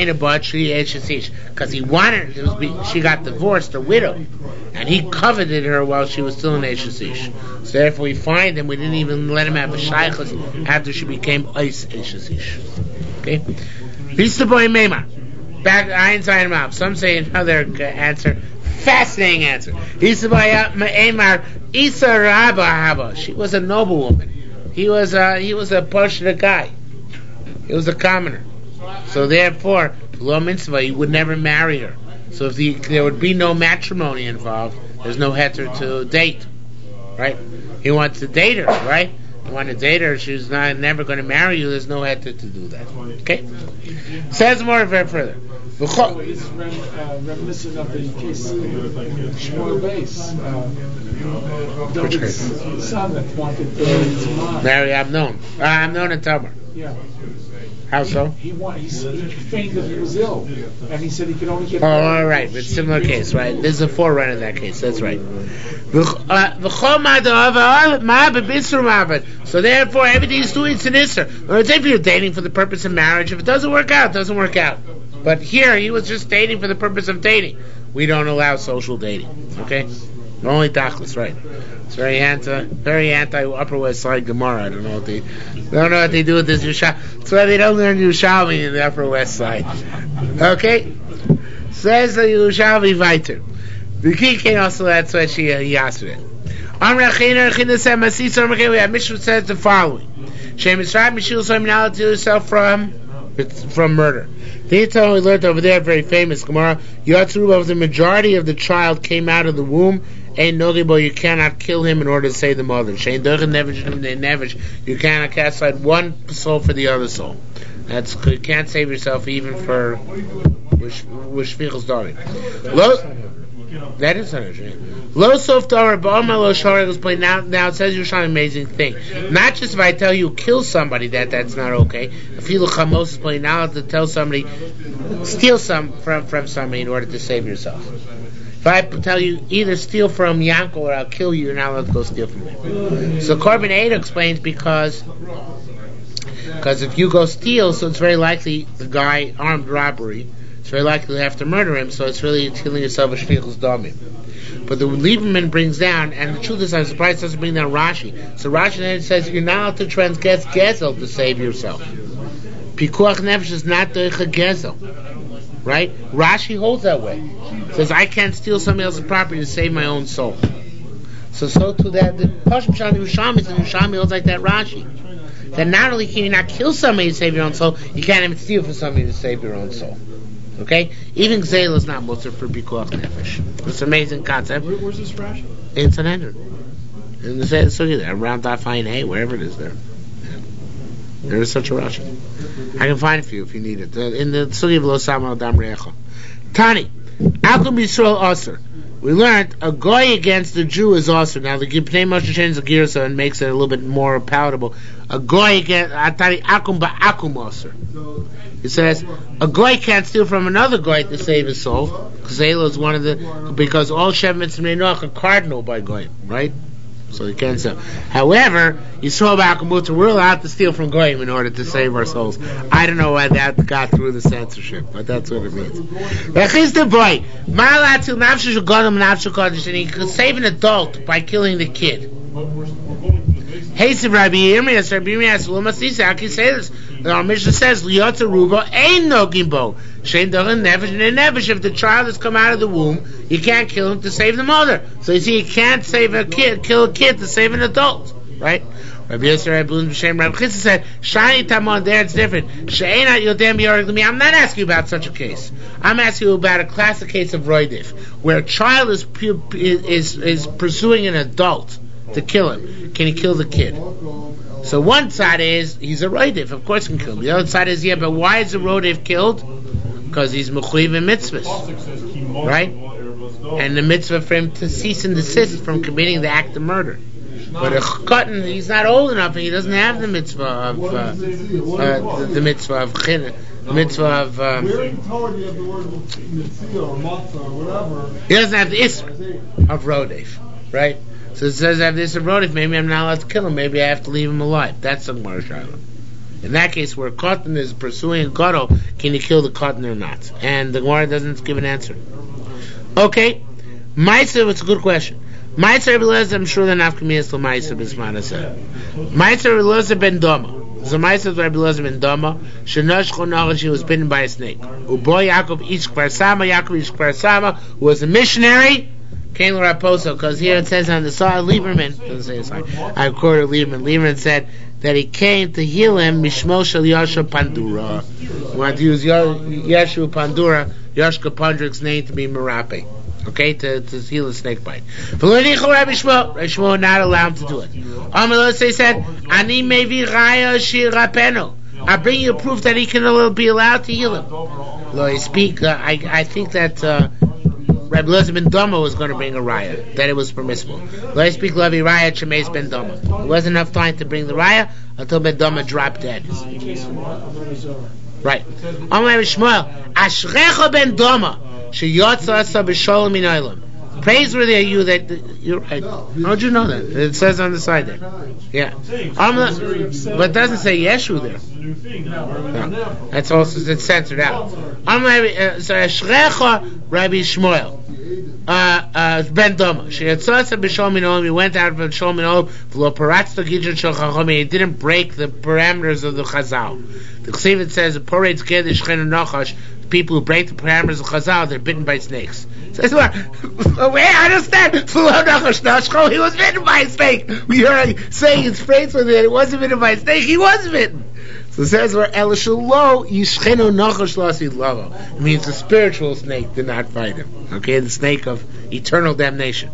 he wanted she got divorced, a widow, and he coveted her while she was still in Eishasish. So therefore, we find him. We didn't even let him have a shaykhus after she became Eis Eishasish. Okay, Vista boy Meimar. Back Einstein mouth. Some say another answer. Fascinating answer. Vista boy Meimar. Isa Rabba Haba. She was a noble woman. He was a Pashta guy. He was a commoner. So therefore, Lo Mitzvah, he would never marry her. So if there would be no matrimony involved, there's no heter to date, right? He wants to date her, right? You want to date her, she's never going to marry you. There's no heter to do that. Okay. Says more further. It's reminiscent of the case of Shmuel Beis, David's son that wanted to marry Amnon. Amnon and Tamar. Yeah. How so? He feigned that he was ill, and he said he could only get. Oh, all right, but similar case, right? There's a forerunner in that case. That's right. So therefore, everything's doing sinistra. Or if you're dating for the purpose of marriage, if it doesn't work out, it doesn't work out. But here, he was just dating for the purpose of dating. We don't allow social dating. Okay. Only tachlis, right? It's very anti Upper West Side Gemara. I don't know what they do with this Yerushalmi. That's why they don't learn Yerushalmi in the Upper West Side. Okay, says the Yerushalmi weiter. The key came also. That's why she asked it. We have Mishnah says the following: Shem Yisrael Mishul Soim now to yourself from murder. The time we learned over there, very famous Gemara, Yatzruba, of the majority of the child came out of the womb, ain't nogibo, you cannot kill him in order to save the mother. Shein dochen nevish, you cannot cast aside one soul for the other soul. That's, you can't save yourself even for Shvichos Darim. That is understanding. Lo sof Torah ba'omer lo shoreg was played. Now it says you're showing an amazing thing. Not just if I tell you kill somebody, that's not okay. Afilu chamos is played now to tell somebody steal some from somebody in order to save yourself. If I tell you either steal from Yanko or I'll kill you, you're not allowed to go steal from him. So Korban Eidah explains because if you go steal, so it's very likely the guy armed robbery. It's very likely to have to murder him, so it's really killing yourself a shvichus damim. But the Lieberman brings down, and the truth is, I'm surprised it doesn't bring down Rashi. So Rashi then says you're not allowed to transgress gezel to save yourself. Pikuach nefesh is not doicha gezel, right? Rashi holds that way. Says I can't steal somebody else's property to save my own soul. So to that the Pashim Shani Yerushalmi holds like that Rashi. That not only can you not kill somebody to save your own soul, you can't even steal from somebody to save your own soul. Okay? Even Gzeil is not mutter for Pikuach Nefesh. It's an amazing concept. Where's this Rashi? It's an ender. In the Sugi there, around Dafayin Hay, wherever it is there. Yeah. There is such a Rashi. I can find it for you if you need it. In the Sugi of Lo Samal Dam Re'echa. Tani, Akum Yisrael Aser. We learned a goy against the Jew is also. Now the Gipnei Moshe changes the Girsa and makes it a little bit more palatable. A goy against Atari Akum Ba'akum Aser. It says a goy can't steal from another goy to save his soul. Because one of because all Shev Mitzvah Noach are cardinal by goy, right? So you can't steal. However, Yisrael Ba'akum Mutter, we're allowed to steal from goyim in order to save our souls. I don't know why that got through the censorship, but that's what it means. He's the boy. And he could save an adult by killing the kid. Hey, Rabbi Yirmiyah, how can you say this? Our Mishnah says, Liyotza Ruba ain't no gimbo. Shein dochen nevish. If the child has come out of the womb, you can't kill him to save the mother. So you see, you can't kill a kid to save an adult, right? Rabbi Yosef Rabbi Chizda said, Shani Tamon, there it's different. I'm not asking you about such a case. I'm asking you about a classic case of Roidif, where a child is pursuing an adult to kill him. Can he kill the kid? So one side is, he's a Roidif, of course he can kill him. The other side is, but why is a Roidif killed? Because he's Mechuyev in mitzvahs, right? And the mitzvah for him to cease and desist from committing the act of murder. But a Chotan, he's not old enough, and he doesn't have the mitzvah of the mitzvah of chin, the mitzvah of. He doesn't have the isra of rodef, right? So it says I have this of rodef. Maybe I'm not allowed to kill him. Maybe I have to leave him alive. That's the Gemara Shiloh. In that case, where a Chotan is pursuing a gadol, can you kill the Chotan or not? And the Gemara doesn't give an answer. Okay, Ma'aser, it's a good question. Ma'aser Rabbi Eliezer, I'm sure the nafkamiyah is to Ma'aser Bismana said. Ma'aser Rabbi Eliezer ben Doma. So Ma'aser Rabbi Eliezer ben Doma. Shenosh Chonach, she was bitten by a snake. Uboy Yaakov Ish Kfar Sama, who was a missionary, came to Raposo, because here it says on the side, Lieberman, doesn't say it's like, I quoted Lieberman said that he came to heal him, Mishmo Shel Yasha Pandura. You want to use Yeshu Pandura, Yashka Pandrik's name to be Merape. Okay, to heal a snake bite. Rabbi Shmuel not allowed him to do it. Amalosei said, Ani mevi raya shirapeno. I bring you proof that he can be allowed to heal him. Lo, I speak. I think that Rabbi Eliezer ben Doma was going to bring a raya that it was permissible. Lo, I speak. Lavi raya chemeis ben Doma. There wasn't enough time to bring the raya until Ben Doma dropped dead. Right. Amalei Shmuel, Ashrecha ben Doma. Praiseworthy are you that you're right. How'd you know that? It says on the side there. Yeah. But it doesn't say Yeshu there. new thing now. No. That's also it's censored out. Shrecha Rabbi Shmuel Ben Doma. She had Sasa B'Sholmin. He went out from Sholmin. V'lo paratz to Gidron Shel Chacham. He didn't break the parameters of the Chazal. The Chesivit says the Poretz Ged Shchen Nachash. People who break the parameters of Chazal, they're bitten by snakes. Says what? I understand. He was bitten by a snake. We heard saying his phrase with it. It wasn't bitten by a snake. He was bitten. So it says where Elishalo Yishchenu Nachash Lasid Lavo. It means the spiritual snake did not fight him. Okay, the snake of eternal damnation.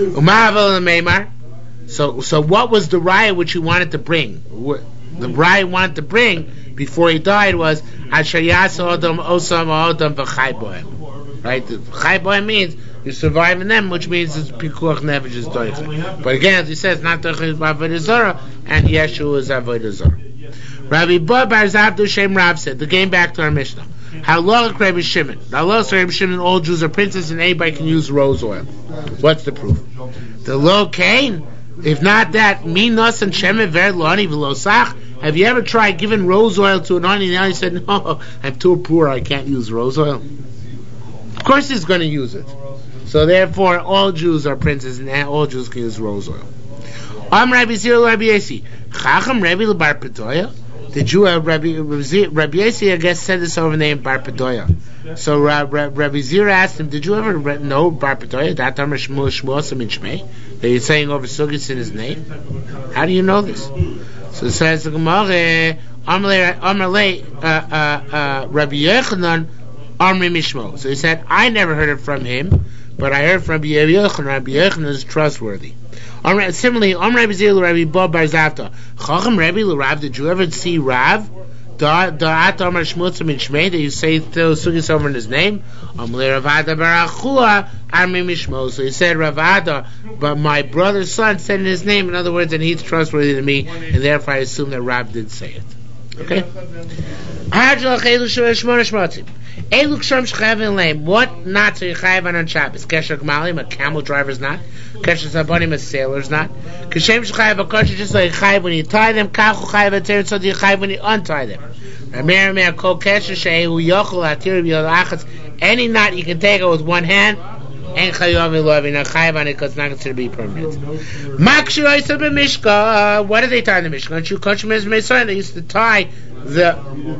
So what was the raya which he wanted to bring? The raya he wanted to bring before he died was Asher Yasa Adam Osam Adam V'Chai Bohem. Right? The Chai Bohem means you survive in them, which means it's Pikuach Nefesh is Doicha. But again, as he says, not Doicha is Avodah Zarah, and Yeshua is Avodah Zarah. Rabbi Bar Zabdu Shem Rav said, the game back to our Mishnah. Halach Rabbi Shimon. Halach Rabbi Shimon, all Jews are princes, and anybody can use rose oil. What's the proof? The Lo Kain. If not that, Minos and Shemen Ver Loni V'Losach. Have you ever tried giving rose oil to an onion? And he said, no, I'm too poor, I can't use rose oil. Of course he's going to use it. So therefore, all Jews are princes, and all Jews can use rose oil. Rabbi Zir Rabbi Yasi. Chacham Rabbi Bar Pedoya. The Jew Rabbi Yasi, I guess, said this over the name Bar Pedoya. So Rabbi Zir asked him, did you ever know Bar Pedoya? That Amar Shmuel Shmuel in Shmei. That he's saying over Sugis in his name. How do you know this? So it says the Gemara, Amalei Rabbi Yochanan Amri Mishmo. So he said, I never heard it from him, but I heard from Rabbi Yochanan. Rabbi Yochanan is trustworthy. Similarly, Rabbi Zil Rabbi Bob Bar Zavta. Chacham Rabbi L'Rav. Did you ever see Rav? Da'at Amar Shmutzim in Shmei. That you say Sugis over in his name. Amalei Ravada Barachua Amri Mishmo. So he said Ravada, but my brother's son said in his name. In other words, and he's trustworthy to me, and therefore I assume that Rav did say it. Okay. What not to Chayav on Shabbos? Kesher Gmalim, a camel driver's not. Kesher Sabonim, a sailor's not. Keshem Chayav a kosher, just like Chayav when you tie them. Kachu Chayav a tear, so do you Chayav when you untie them. Ramir Kol Kesher Shehu Yochel Atir B'Yolachas. Any knot you can take it with one hand. And Chayav Elovin a Chayav on it because it's not considered to be permanent. Makshir Oisab Mishka. What do they tie in the Mishka? They used to tie the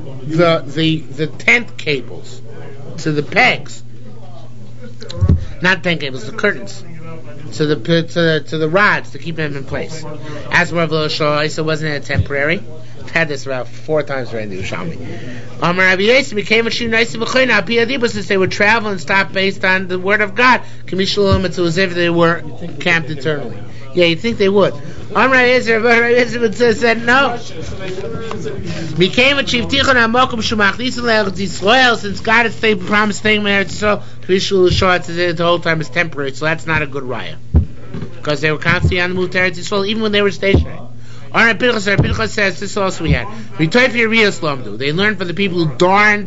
tent cables to the pegs, not tent cables, the curtains, to the rods to keep them in place. As for Rav Shlomo, so wasn't it temporary? I've had this about 4 times already in the Yerushalmi. Rabbi Yosef became a shu nice b'chayna. Piyadibus, since they would travel and stop based on the word of God, Kamishulum, it's as if they were camped eternally. Yeah, you think they would. Rabbi Yosef said no. Became a chief tichon amokum shumach Yisrael, since God has promised staying in Eretz Yisrael, the whole time is temporary, so that's not a good raya, because they were constantly on the move to Eretz Yisrael, even when they were stationary. Alright, Pinchas says this also we had. They learned from the people who darned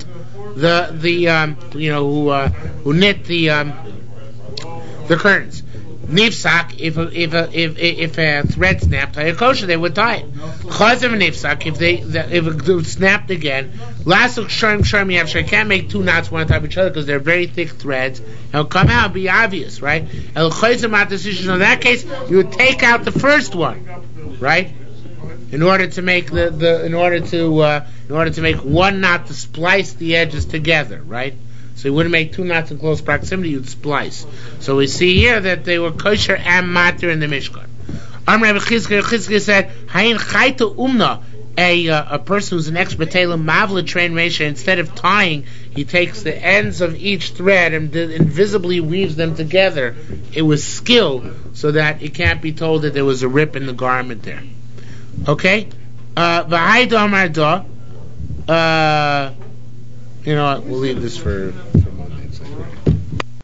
who knit the curtains. Nifsak, if a thread snapped, kosher, they would tie it. Chaz of a nifsak, if it snapped again, lasuk sharm you can't make 2 knots one on top of each other because they're very thick threads. It'll come out and be obvious, right? El chayzim decision. In that case, you would take out the first one, right? In order to make in order to make one knot to splice the edges together, right? So you wouldn't make 2 knots in close proximity, you'd splice. So we see here that they were kosher and matir in the Mishkan. Rabbi Chizkiah said, Hayin chayta umna, a person who's an expert tailor, mavla train ratio, instead of tying, he takes the ends of each thread and invisibly weaves them together. It was skill, so that it can't be told that there was a rip in the garment there. Okay? You know what, we'll leave this for